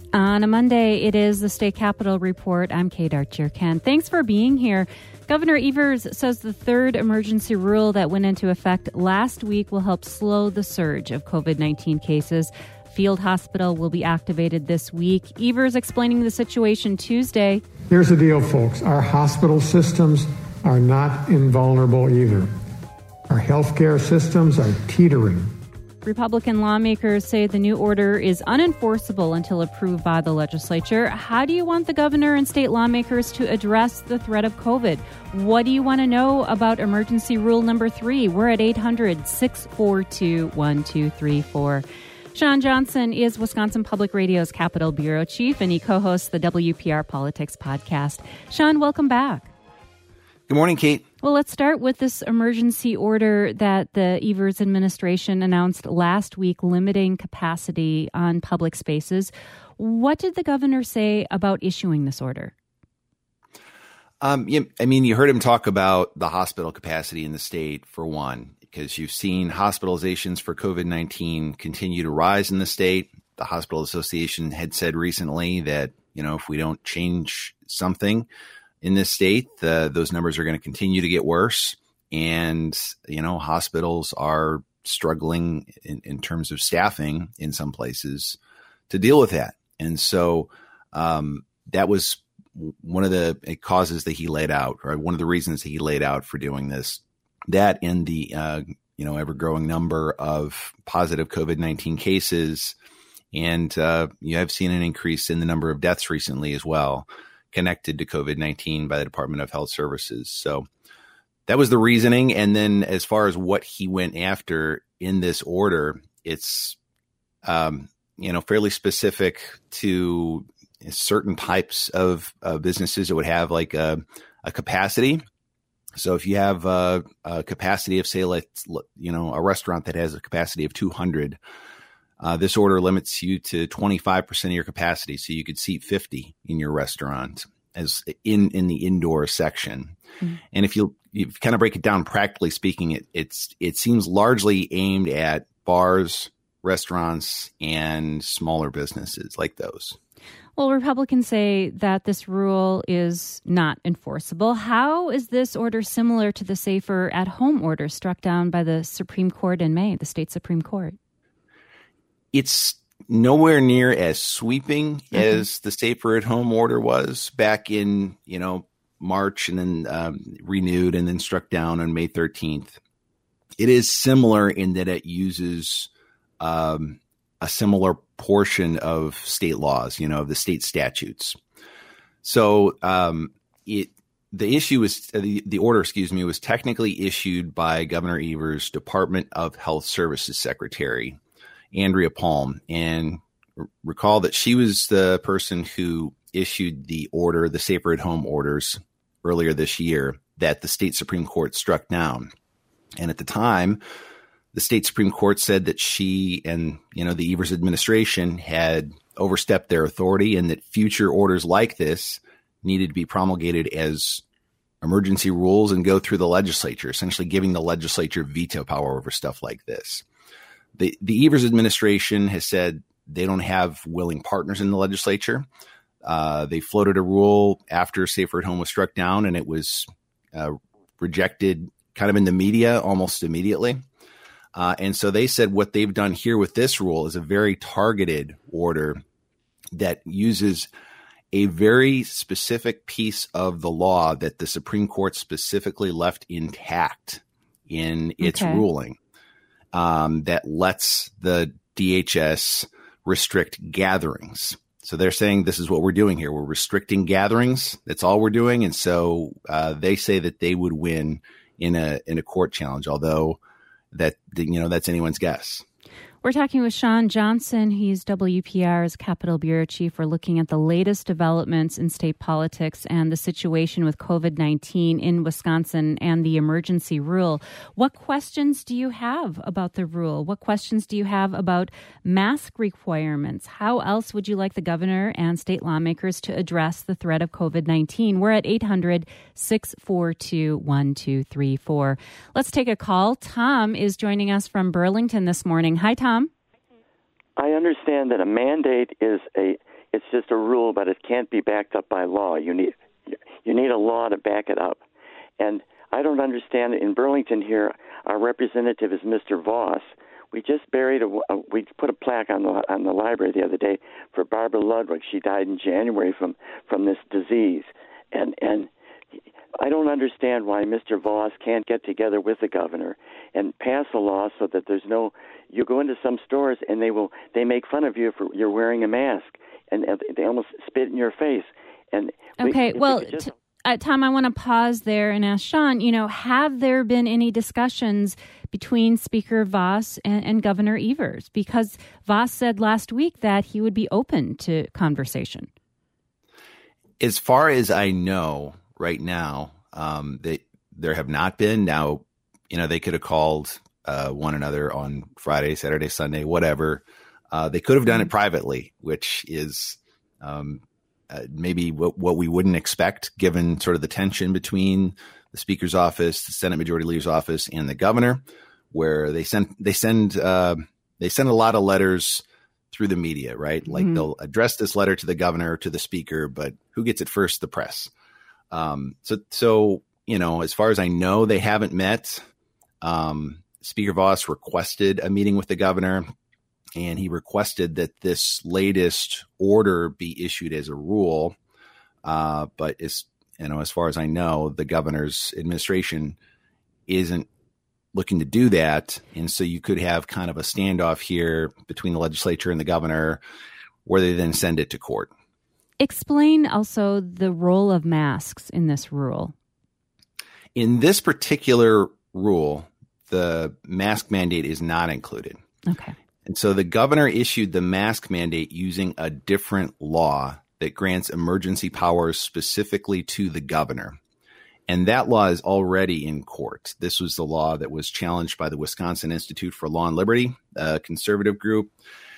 On a Monday, it is the State Capitol Report. I'm Kate Archer-Ken. Thanks for being here. Governor Evers says the third emergency rule that went into effect last week will help slow the surge of COVID-19 cases. Field Hospital will be activated this week. Evers explaining the situation Tuesday. Here's the deal, folks. Our hospital systems are not invulnerable either. Our healthcare systems are teetering. Republican lawmakers say the new order is unenforceable until approved by the legislature. How do you want the governor and state lawmakers to address the threat of COVID? What do you want to know about emergency rule number 3? We're at 800-642-1234. Shawn Johnson is Wisconsin Public Radio's Capitol Bureau Chief, and he co-hosts the WPR Politics podcast. Shawn, welcome back. Good morning, Kate. Well, let's start with this emergency order that the Evers administration announced last week, limiting capacity on public spaces. What did the governor say about issuing this order? You heard him talk about the hospital capacity in the state, for one, because you've seen hospitalizations for COVID-19 continue to rise in the state. The Hospital Association had said recently that, if we don't change something in this state, those numbers are going to continue to get worse. And, hospitals are struggling in terms of staffing in some places to deal with that. And so that was one of the causes that he laid out, or one of the reasons that he laid out for doing this. That and the, ever-growing number of positive COVID-19 cases. And you have seen an increase in the number of deaths recently as well, connected to COVID-19 by the Department of Health Services. So that was the reasoning. And then as far as what he went after in this order, it's, fairly specific to certain types of businesses that would have like a capacity. So if you have a capacity of, say, a restaurant that has a capacity of 200, this order limits you to 25% of your capacity, so you could seat 50 in your restaurant as in the indoor section. Mm-hmm. And if you kind of break it down, practically speaking, it seems largely aimed at bars, restaurants, and smaller businesses like those. Well, Republicans say that this rule is not enforceable. How is this order similar to the Safer at Home order struck down by the Supreme Court in May, the state Supreme Court? It's nowhere near as sweeping as the Safer at Home order was back in, March, and then renewed and then struck down on May 13th. It is similar in that it uses a similar portion of state laws, of the state statutes. So the order was technically issued by Governor Evers' Department of Health Services Secretary, Andrea Palm. And recall that she was the person who issued the order, the Safer at Home orders, earlier this year that the state Supreme Court struck down. And at the time, the state Supreme Court said that she and, the Evers administration had overstepped their authority, and that future orders like this needed to be promulgated as emergency rules and go through the legislature, essentially giving the legislature veto power over stuff like this. The Evers administration has said they don't have willing partners in the legislature. They floated a rule after Safer at Home was struck down, and it was rejected kind of in the media almost immediately. And so they said what they've done here with this rule is a very targeted order that uses a very specific piece of the law that the Supreme Court specifically left intact in its ruling, that lets the DHS restrict gatherings. So they're saying this is what we're doing here. We're restricting gatherings. That's all we're doing. And so they say that they would win in a court challenge, although that's anyone's guess. We're talking with Shawn Johnson. He's WPR's Capitol Bureau Chief. We're looking at the latest developments in state politics and the situation with COVID-19 in Wisconsin and the emergency rule. What questions do you have about the rule? What questions do you have about mask requirements? How else would you like the governor and state lawmakers to address the threat of COVID-19? We're at 800-642-1234. Let's take a call. Tom is joining us from Burlington this morning. Hi, Tom. I understand that a mandate is it's just a rule, but it can't be backed up by law. You need a law to back it up. And I don't understand. In Burlington here, our representative is Mr. Voss. We just buried we put a plaque on the library the other day for Barbara Ludwig. She died in January from this disease, and I don't understand why Mr. Voss can't get together with the governor and pass a law so that there's no. You go into some stores and they make fun of you for you're wearing a mask, and they almost spit in your face. And Tom, I want to pause there and ask Sean, have there been any discussions between Speaker Voss and Governor Evers? Because Voss said last week that he would be open to conversation. As far as I know right now, there have not been. Now, they could have called one another on Friday, Saturday, Sunday, whatever. They could have done it privately, which is maybe what we wouldn't expect given sort of the tension between the Speaker's office, the Senate Majority Leader's office, and the governor, where they send a lot of letters through the media, right? Like they'll address this letter to the governor, to the Speaker, but who gets it first? The press. So as far as I know, they haven't met. Speaker Voss requested a meeting with the governor, and he requested that this latest order be issued as a rule. But as far as I know, the governor's administration isn't looking to do that. And so you could have kind of a standoff here between the legislature and the governor, where they then send it to court. Explain also the role of masks in this rule. In this particular rule, the mask mandate is not included. Okay. And so the governor issued the mask mandate using a different law that grants emergency powers specifically to the governor. And that law is already in court. This was the law that was challenged by the Wisconsin Institute for Law and Liberty, a conservative group.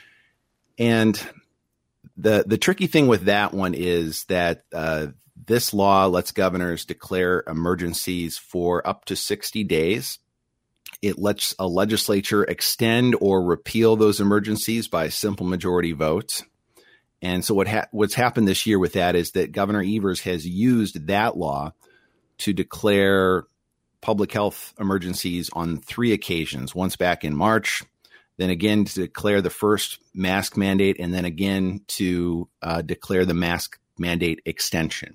And the tricky thing with that one is that this law lets governors declare emergencies for up to 60 days. It lets a legislature extend or repeal those emergencies by a simple majority vote. And so what's happened this year with that is that Governor Evers has used that law to declare public health emergencies on 3 occasions, once back in March, then again to declare the first mask mandate, and then again to declare the mask mandate extension.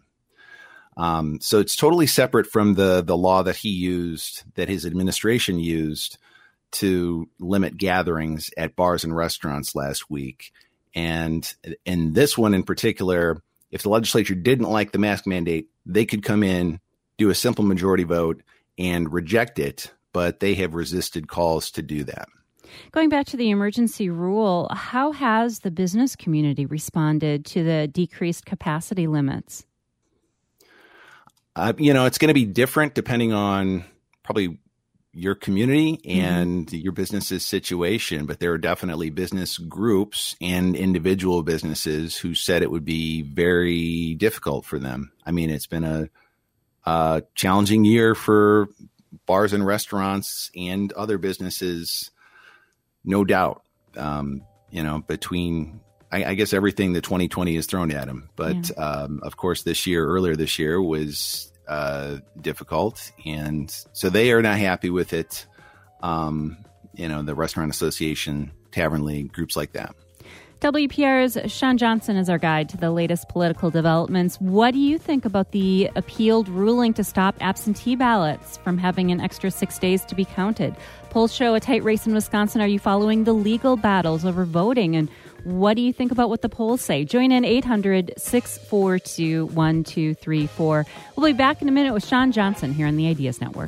So it's totally separate from the law that he used, that his administration used to limit gatherings at bars and restaurants last week. And in this one in particular, if the legislature didn't like the mask mandate, they could come in, do a simple majority vote, and reject it. But they have resisted calls to do that. Going back to the emergency rule, how has the business community responded to the decreased capacity limits? It's going to be different depending on probably your community and your business's situation. But there are definitely business groups and individual businesses who said it would be very difficult for them. I mean, it's been a challenging year for bars and restaurants and other businesses, no doubt, between I guess everything that 2020 has thrown at them. But of course, earlier this year was difficult. And so they are not happy with it. The Restaurant Association, Tavern League, groups like that. WPR's Sean Johnson is our guide to the latest political developments. What do you think about the appealed ruling to stop absentee ballots from having an extra 6 days to be counted? Polls show a tight race in Wisconsin. Are you following the legal battles over voting? And what do you think about what the polls say? Join in 800-642-1234. We'll be back in a minute with Sean Johnson here on the Ideas Network.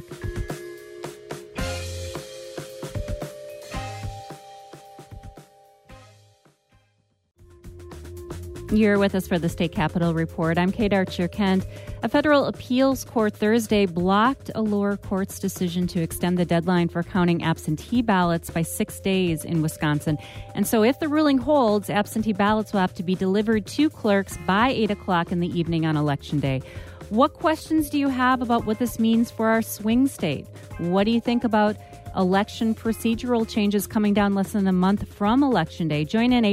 You're with us for the State Capitol Report. I'm Kate Archer-Kent. A federal appeals court Thursday blocked a lower court's decision to extend the deadline for counting absentee ballots by 6 days in Wisconsin. And so if the ruling holds, absentee ballots will have to be delivered to clerks by 8 o'clock in the evening on Election Day. What questions do you have about what this means for our swing state? What do you think about election procedural changes coming down less than a month from Election Day. Join in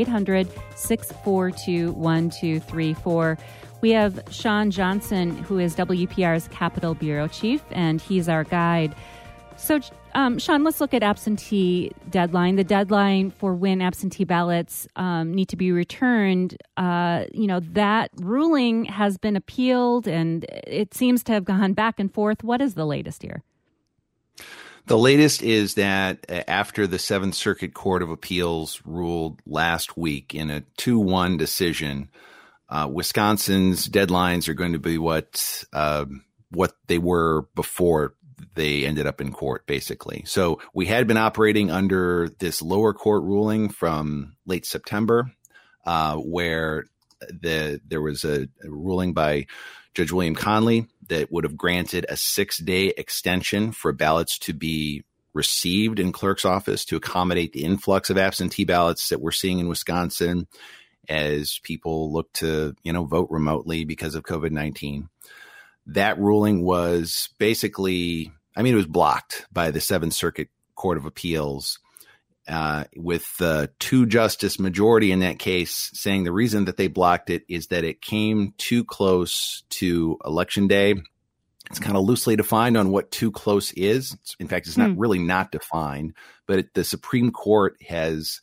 800-642-1234. We have Sean Johnson, who is WPR's Capitol Bureau Chief, and he's our guide. So, Sean, let's look at absentee deadline. The deadline for when absentee ballots need to be returned. That ruling has been appealed, and it seems to have gone back and forth. What is the latest here? The latest is that after the Seventh Circuit Court of Appeals ruled last week in a 2-1 decision, Wisconsin's deadlines are going to be what they were before they ended up in court, basically. So we had been operating under this lower court ruling from late September, where there was a ruling by Judge William Conley that would have granted a 6-day extension for ballots to be received in clerk's office to accommodate the influx of absentee ballots that we're seeing in Wisconsin as people look to, vote remotely because of COVID-19. That ruling was basically, it was blocked by the Seventh Circuit Court of Appeals with the 2-justice majority in that case saying the reason that they blocked it is that it came too close to Election Day. It's kind of loosely defined on what too close is. In fact, it's not really not defined, but the Supreme Court has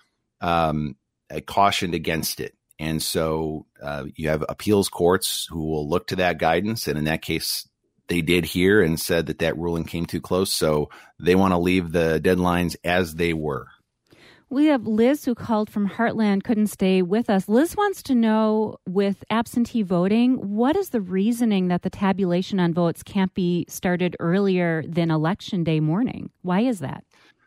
cautioned against it. And so you have appeals courts who will look to that guidance. And in that case, they did hear and said that ruling came too close. So they want to leave the deadlines as they were. We have Liz who called from Heartland, couldn't stay with us. Liz wants to know, with absentee voting, what is the reasoning that the tabulation on votes can't be started earlier than Election Day morning? Why is that?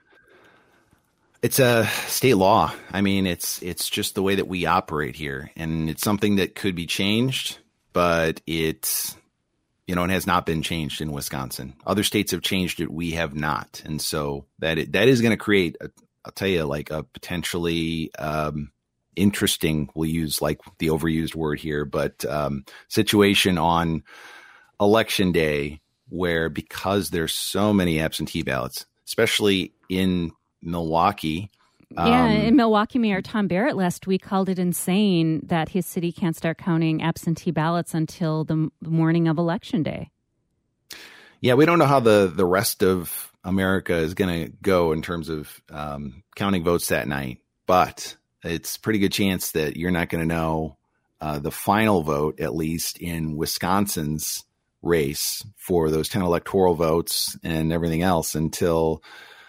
It's a state law. It's just the way that we operate here, and it's something that could be changed, but it has not been changed in Wisconsin. Other states have changed it. We have not. And so that is going to create, I'll tell you, like a potentially interesting, we'll use like the overused word here, but situation on Election Day where, because there's so many absentee ballots, especially in Milwaukee. In Milwaukee, Mayor Tom Barrett last week called it insane that his city can't start counting absentee ballots until the morning of Election Day. Yeah, we don't know how the rest of America is going to go in terms of counting votes that night, but it's a pretty good chance that you're not going to know the final vote, at least in Wisconsin's race for those 10 electoral votes and everything else until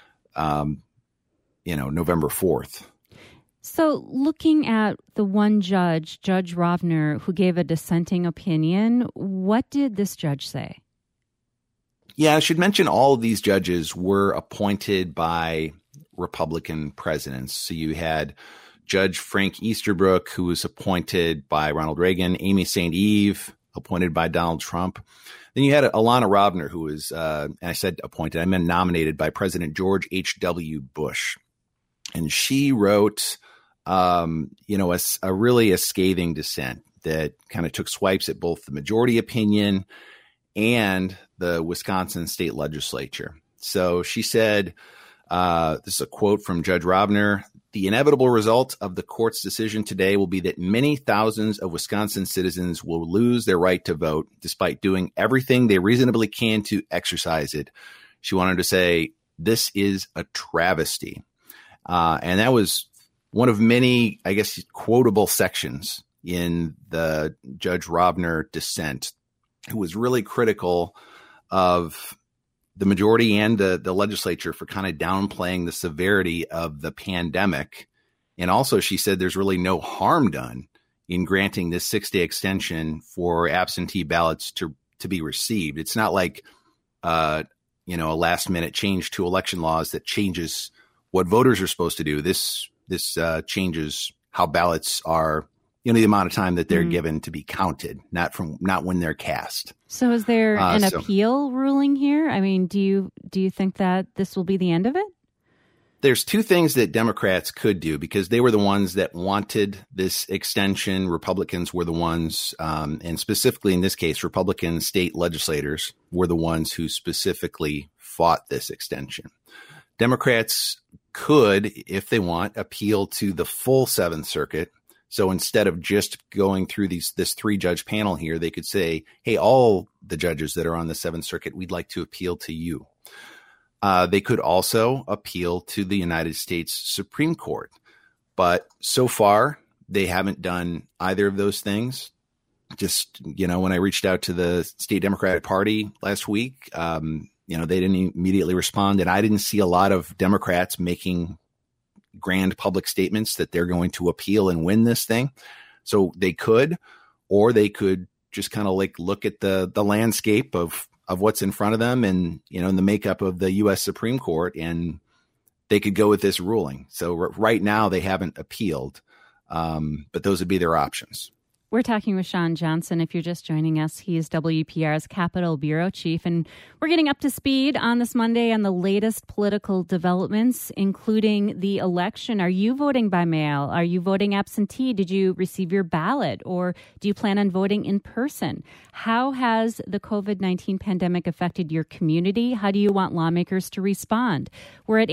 November 4th. So looking at the one judge, Judge Rovner, who gave a dissenting opinion, what did this judge say? Yeah, I should mention all of these judges were appointed by Republican presidents. So you had Judge Frank Easterbrook, who was appointed by Ronald Reagan, Amy St. Eve, appointed by Donald Trump. Then you had Alana Rovner, who was, and I said appointed, I meant nominated by President George H.W. Bush. And she wrote, a really scathing dissent that kind of took swipes at both the majority opinion and the Wisconsin state legislature. So she said, this is a quote from Judge Rovner, "The inevitable result of the court's decision today will be that many thousands of Wisconsin citizens will lose their right to vote despite doing everything they reasonably can to exercise it." She wanted to say, this is a travesty. And that was one of many, I guess, quotable sections in the Judge Rovner dissent, who was really critical of the majority and the legislature for kind of downplaying the severity of the pandemic. And also, she said there's really no harm done in granting this 6-day extension for absentee ballots to be received. It's not like, a last minute change to election laws that changes what voters are supposed to do. This changes how ballots are, the amount of time that they're given to be counted, not when they're cast. So is there an appeal ruling here? Do you think that this will be the end of it? There's two things that Democrats could do because they were the ones that wanted this extension. Republicans were the ones, and specifically in this case, Republican state legislators were the ones who specifically fought this extension. Democrats could, if they want, appeal to the full Seventh Circuit. So instead of just going through this 3-judge panel here, they could say, hey, all the judges that are on the Seventh Circuit, we'd like to appeal to you. They could also appeal to the United States Supreme Court. But so far, they haven't done either of those things. Just, when I reached out to the state Democratic Party last week, they didn't immediately respond. And I didn't see a lot of Democrats making grand public statements that they're going to appeal and win this thing. So they could, or they could just kind of look at the landscape of what's in front of them and, in the makeup of the U.S. Supreme Court, and they could go with this ruling. So right now they haven't appealed, but those would be their options. We're talking with Shawn Johnson. If you're just joining us, he is WPR's Capitol Bureau Chief, and we're getting up to speed on this Monday on the latest political developments, including the election. Are you voting by mail? Are you voting absentee? Did you receive your ballot, or do you plan on voting in person? How has the COVID-19 pandemic affected your community? How do you want lawmakers to respond? We're at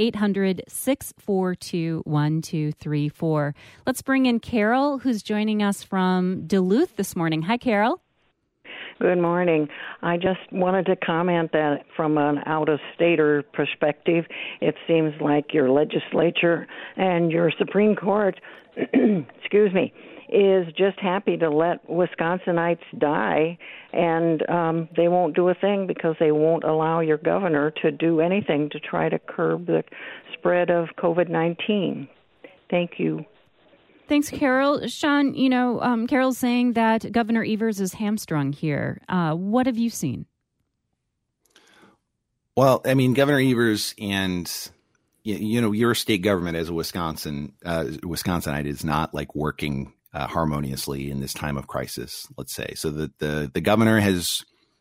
800-642-1234. Let's bring in Carol, who's joining us from Duluth this morning. Hi, Carol. Good morning. I just wanted to comment that from an out-of-stater perspective, it seems like your legislature and your Supreme Court, excuse me, is just happy to let Wisconsinites die, and they won't do a thing because they won't allow your governor to do anything to try to curb the spread of COVID-19. Thank you. Thanks, Carol. Shawn, Carol's saying that Governor Evers is hamstrung here. What have you seen? Well, Governor Evers and, your state government as a Wisconsinite is not working harmoniously in this time of crisis, let's say. So the governor has,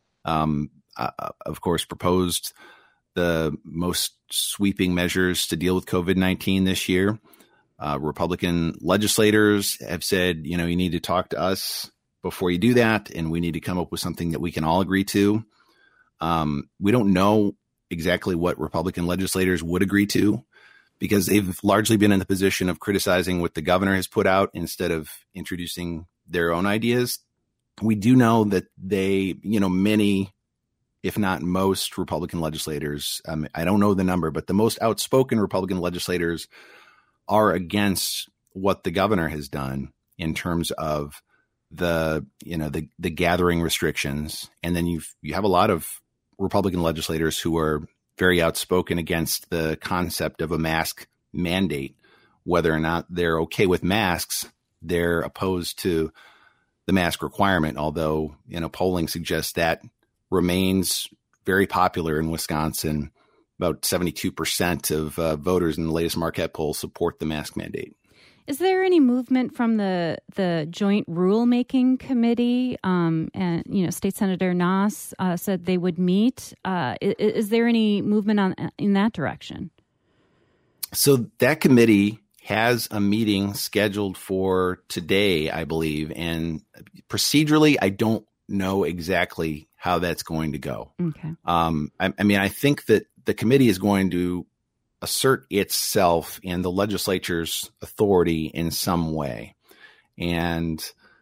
of course, proposed the most sweeping measures to deal with COVID-19 this year. Republican legislators have said, you need to talk to us before you do that, and we need to come up with something that we can all agree to. We don't know exactly what Republican legislators would agree to, because they've largely been in the position of criticizing what the governor has put out instead of introducing their own ideas. We do know that many, if not most, Republican legislators, I don't know the number, but the most outspoken Republican legislators are against what the governor has done in terms of the gathering restrictions. And then you have a lot of Republican legislators who are very outspoken against the concept of a mask mandate. Whether or not they're okay with masks, they're opposed to the mask requirement, although, polling suggests that remains very popular in Wisconsin. About 72% of voters in the latest Marquette poll support the mask mandate. Is there any movement from the Joint Rulemaking Committee? And State Senator Noss said they would meet. Is there any movement in that direction? So that committee has a meeting scheduled for today, I believe, and procedurally, I don't know exactly how that's going to go. Okay. I think that the committee is going to assert itself and the legislature's authority in some way. And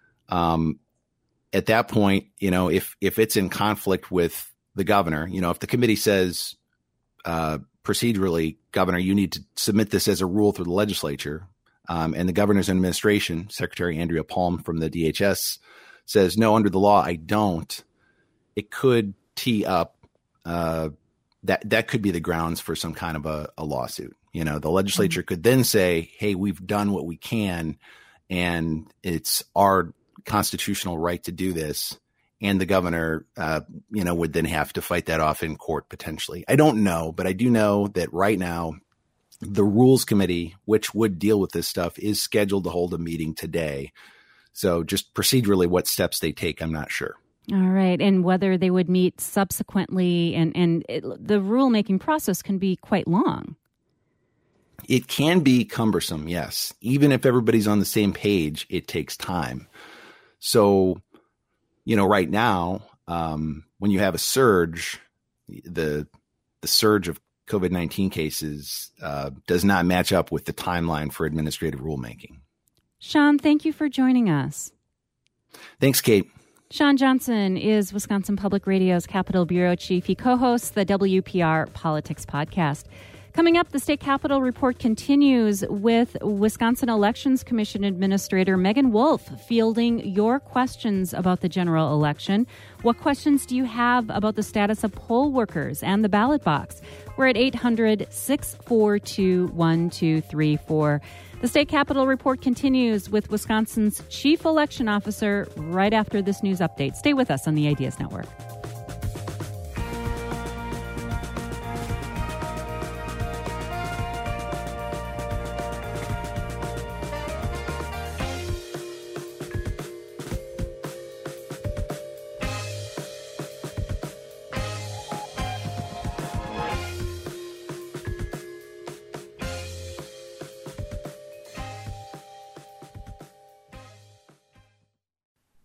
at that point, if it's in conflict with the governor, if the committee says procedurally, Governor, you need to submit this as a rule through the legislature, and the governor's administration, Secretary Andrea Palm from the DHS, says, no, under the law, I don't, it could tee up that could be the grounds for some kind of a lawsuit. The legislature could then say, hey, we've done what we can, and it's our constitutional right to do this. And the governor, would then have to fight that off in court potentially. I don't know, but I do know that right now, the Rules Committee, which would deal with this stuff, is scheduled to hold a meeting today. So just procedurally, what steps they take, I'm not sure. All right. And whether they would meet subsequently, the rulemaking process can be quite long. It can be cumbersome, yes. Even if everybody's on the same page, it takes time. So, right now, when you have a surge, the surge of COVID-19 cases does not match up with the timeline for administrative rulemaking. Sean, thank you for joining us. Thanks, Kate. Sean Johnson is Wisconsin Public Radio's Capitol Bureau Chief. He co-hosts the WPR Politics Podcast. Coming up, the State Capitol Report continues with Wisconsin Elections Commission Administrator Megan Wolf fielding your questions about the general election. What questions do you have about the status of poll workers and the ballot box? We're at 800-642-1234. The State Capitol Report continues with Wisconsin's Chief Election Officer right after this news update. Stay with us on the Ideas Network.